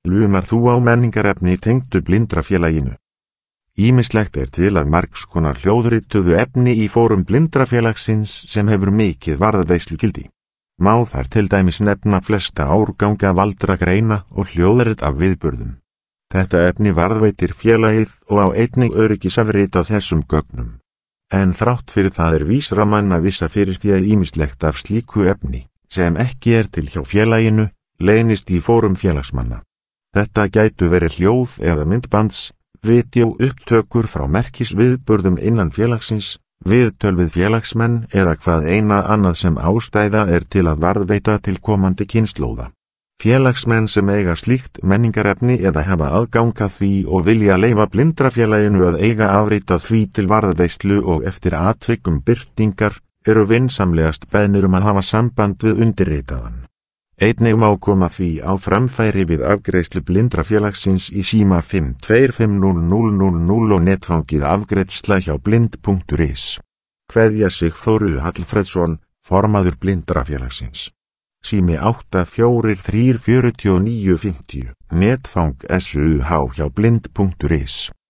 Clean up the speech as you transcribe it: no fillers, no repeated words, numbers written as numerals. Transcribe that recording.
Lumar þú á menningarefni tengdu Blindrafélaginu? Ýmislegt til að margs konar hljóðrituðu efni í fórum Blindrafélagsins sem hefur mikið varðveislugildi. Má þar til dæmis nefna flesta árganga valdra greina og hljóðrit af viðburðum. Þetta efni varðveitir félagið og á einnig öryggisafrit á þessum gögnum. En þrátt fyrir það vísra manna vissa fyrir því að ýmislegt af slíku efni, sem ekki til hjá félaginu, leynist í fórum félagsmanna. Þetta gætu verið hljóð eða myndbands, vídeó upptökur frá merkisviðburðum innan félagsins, viðtöl við félagsmenn eða hvað eina annað sem ástæða til að varðveita til komandi kynslóða. Félagsmenn sem eiga slíkt menningarefni eða hafa aðgang að því og vilja leyfa Blindrafélaginu að eiga afrit af því til varðveislu og eftir atvikum birtingar eru vinsamlegast beðnir að hafa samband við undirritaðan. Einnig má koma því á framfæri við afgreiðslu Blindrafélagsins í síma 5250000 og netfangið afgreiðsla hjá blind.is. Kveðja Sigþór Hallfreðsson, formaður Blindrafélagsins. Sími 84344950, netfang SUH hjá blind.is.